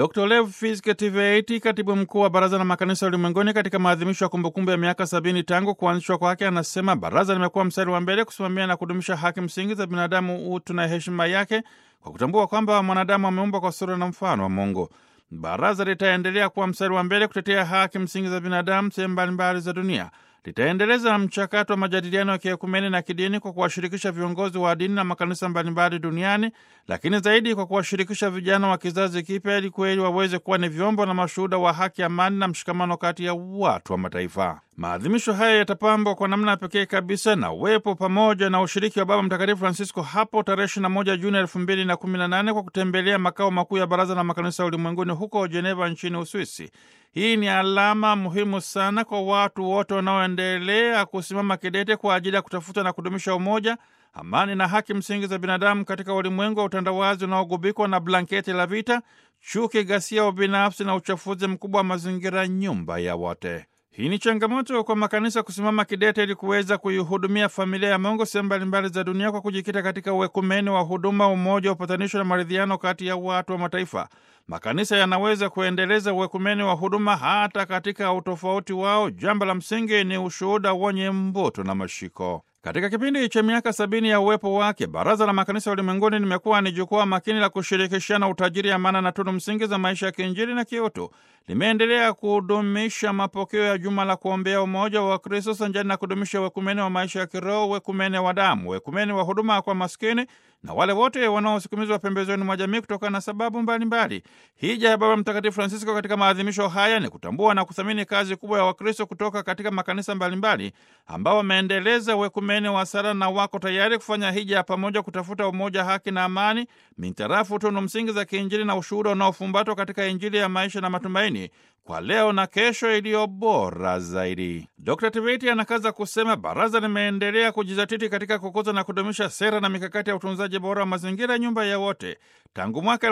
Dr. Lev Fisketiveiti, katibu mkuu wa Baraza la Makanisa Ulimwenguni, katika maadhimisho ya kumbukumbu ya miaka 70 tangu kuanzishwa kwake, anasema baraza limekuwa mstari wa mbele kusimamia na kudumisha haki msingi za binadamu, utu na heshima yake, kwa kutambua kwamba mwanadamu ameumbwa kwa sura na mfano wa Mungu. Baraza litaendelea kuwa mstari wa mbele kutetea haki msingi za binadamu sehemu mbalimbali za dunia. Litaendeleza mchakato wa majadiliano ya kiekumeni na kidini kwa kuwashirikisha viongozi wa dini na makanisa mbalimbali duniani, lakini zaidi kwa kuwashirikisha vijana wa kizazi kipya ili kweli waweze kuwa ni vyombo na mashuhuda wa haki, amani na mshikamano kati ya watu wa mataifa. Maadhimisho haya yatapambwa kwa namna pekee kabisa na uwepo pamoja na ushiriki wa Baba Mtakatifu Francisco hapo tarehe 21 Juni 2018 kwa kutembelea makao makuu ya Baraza la Makanisa Ulimwenguni huko Geneva nchini Uswisi. Hii ni alama muhimu sana kwa watu wote wanaoendelea kusimama kidete kwa ajili ya kutafuta na kudumisha umoja, amani na haki msingi za binadamu katika ulimwengu wa utandawazi unaogubikwa na blanketi la vita, chuki, ghasia, ubinafsi na uchafuzi mkubwa wa mazingira, nyumba ya wote. Hii ni changamoto kwa makanisa kusimama kidete ili kuweza kuihudumia familia ya Mungu sehemu mbalimbali za dunia kwa kujikita katika uekumeni wa huduma, umoja, upatanisho na maridhiano kati ya watu wa mataifa. Makanisa yanaweza kuendeleza uekumeni wa huduma hata katika utofauti wao. Jambo la msingi ni ushuhuda wenye mvuto na mashiko. Katika kipindi cha miaka 70 ya uwepo wake, Baraza la Makanisa Ulimwenguni limekuwa ni jukwaa makini la kushirikishana utajiri, amana na tunu msingi za maisha ya kiinjili na kiutu. Limeendelea kudumisha mapokeo ya juma la kuombea umoja wa Kristo sanjani na kudumisha uekumeni wa maisha ya kiroho, uekumeni wa damu, uekumeni wa huduma kwa maskini na wale wote wanaosukumizwa pembezoni mwa jamii kutokana na sababu mbalimbali. Hija ya Baba Mtakatifu Francisco katika maadhimisho haya ni kutambua na kuthamini kazi kubwa ya Wakristo kutoka katika makanisa mbalimbali ambao wameendeleza uekumeni wa sala na wako tayari kufanya hija ya pamoja kutafuta umoja, haki na amani mintarafu tunu msingi za kiinjili na ushuhuda unaofumbatwa katika Injili ya maisha na matumaini kwa leo na kesho iliyo bora zaidi. Dr. Tiveti anakaza kusema baraza limeendelea kujizatiti katika kukuza na kudumisha sera na mikakati ya utunzaji bora wa mazingira, nyumba ya wote. Tangu mwaka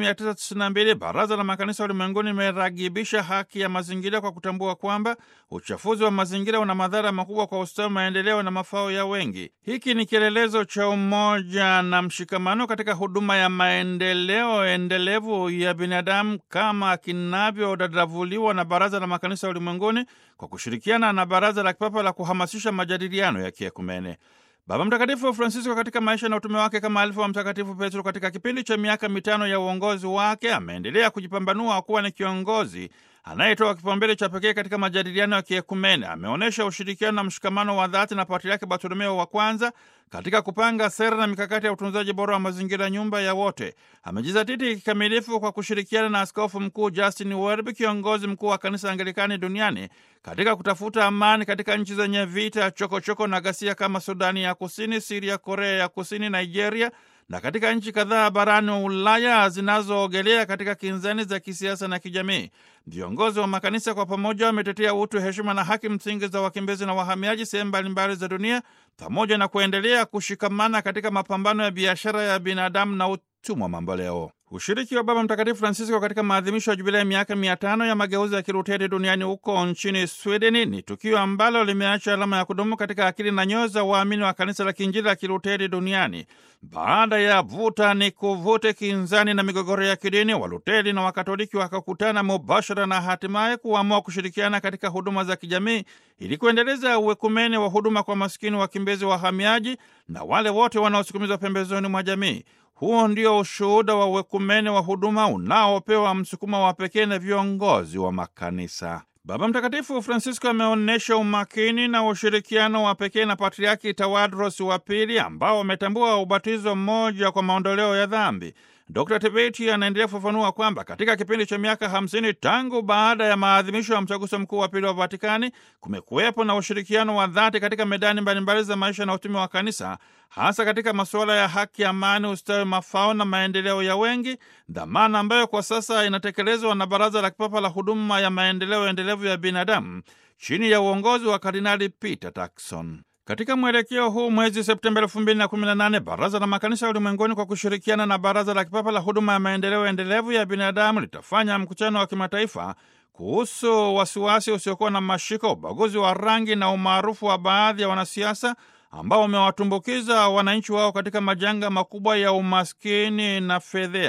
1992 Baraza la Makanisa Ulimwenguni limeragibisha haki ya mazingira kwa kutambua kwamba uchafuzi wa mazingira una madhara makubwa kwa ustawi, maendeleo na mafao ya wengi. Hiki ni kielelezo cha umoja na mshikamano katika huduma ya maendeleo endelevu ya binadamu kama kinavyodadavuliwa na Baraza la Makanisa Ulimwenguni kwa kushirikiana na Baraza la Kipapa la kuhamasisha majadiliano ya kiekumene. Baba Mtakatifu Francisco katika maisha na utume wake kama alifu wa Mtakatifu Petro katika kipindi cha miaka 5 ya uongozi wake ameendelea kujipambanua kuwa ni kiongozi anayetoa kipaumbele cha pekee katika majadiliano ya kiekumene. Ameonyesha ushirikiano na mshikamano wa dhati na Patriaki Bartolomeo wa kwanza katika kupanga sera na mikakati ya utunzaji bora wa mazingira, nyumba ya wote. Amejizatiti kikamilifu kwa kushirikiana na Askofu Mkuu Justin Welby, kiongozi mkuu wa Kanisa Anglikani duniani, katika kutafuta amani katika nchi zenye vita, chokochoko na ghasia kama Sudani ya Kusini, Siria, Korea ya Kusini, Nigeria na katika nchi kadhaa barani wa Ulaya zinazoogelea katika kinzani za kisiasa na kijamii. Viongozi wa makanisa kwa pamoja wametetea utu, heshima na haki msingi za wakimbizi na wahamiaji sehemu mbalimbali za dunia, pamoja na kuendelea kushikamana katika mapambano ya biashara ya binadamu na utumwa mamboleo. Ushiriki wa Baba Mtakatifu Francisco katika maadhimisho ya jubilei ya miaka 500 ya mageuzi ya Kiluteri duniani huko nchini Sweden ni tukio ambalo limeacha alama ya kudumu katika akili na nyoyo za waamini wa kanisa la Kiinjili la Kiluteri duniani. Baada ya vuta ni kuvute, kinzani na migogoro ya kidini, Waluteri na Wakatoliki wakakutana mubashara na hatimaye kuamua kushirikiana katika huduma za kijamii ili kuendeleza uekumene wa huduma kwa maskini, wakimbizi, wahamiaji na wale wote wanaosukumizwa pembezoni mwa jamii. Huo ndio ushuhuda wa uekumene wa huduma unaopewa msukumo wa pekee na viongozi wa makanisa. Baba Mtakatifu Francisco ameonyesha umakini na ushirikiano wa pekee na Patriaki Tawadros wa Pili, ambao wametambua ubatizo mmoja kwa maondoleo ya dhambi. Dr. Tibeti anaendelea kufafanua kwamba katika kipindi cha miaka 50 tangu baada ya maadhimisho ya mtaguso mkuu wa pili wa Vatikani, kumekuwepo na ushirikiano wa dhati katika medani mbalimbali za maisha na utume wa kanisa, hasa katika masuala ya haki, amani, ustawi, mafao na maendeleo ya wengi, dhamana ambayo kwa sasa inatekelezwa na Baraza la Kipapa la Huduma ya Maendeleo Endelevu ya Binadamu chini ya uongozi wa Kardinali Peter Turkson. Katika mwelekeo huu, mwezi Septemba 2018 Baraza la Makanisa Ulimwenguni kwa kushirikiana na Baraza la Kipapa la Huduma ya Maendeleo Endelevu ya Binadamu litafanya mkutano wa kimataifa kuhusu wasiwasi usiokuwa na mashiko, ubaguzi wa rangi na umaarufu wa baadhi ya wanasiasa ambao wamewatumbukiza wananchi wao katika majanga makubwa ya umaskini na fedhea.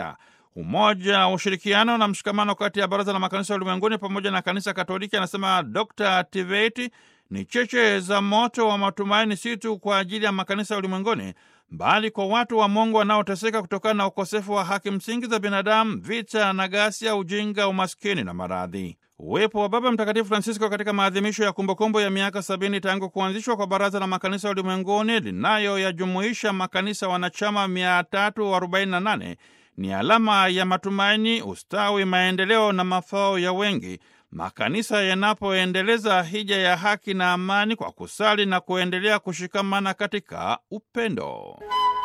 umoja, ushirikiano na mshikamano kati ya Baraza la Makanisa Ulimwenguni pamoja na Kanisa Katoliki, anasema Dr. Tveti, ni cheche za moto wa matumaini, si tu kwa ajili ya makanisa ulimwenguni, bali kwa watu wa Mungu wanaoteseka kutokana na ukosefu wa haki msingi za binadamu, vita na ghasia, ujinga, umaskini na maradhi. Uwepo wa Baba Mtakatifu Francisco katika maadhimisho ya kumbukumbu ya miaka 70 tangu kuanzishwa kwa Baraza la Makanisa Ulimwenguni linayoyajumuisha makanisa wanachama 348 ni alama ya matumaini, ustawi, maendeleo na mafao ya wengi, makanisa yanapoendeleza hija ya haki na amani kwa kusali na kuendelea kushikamana katika upendo.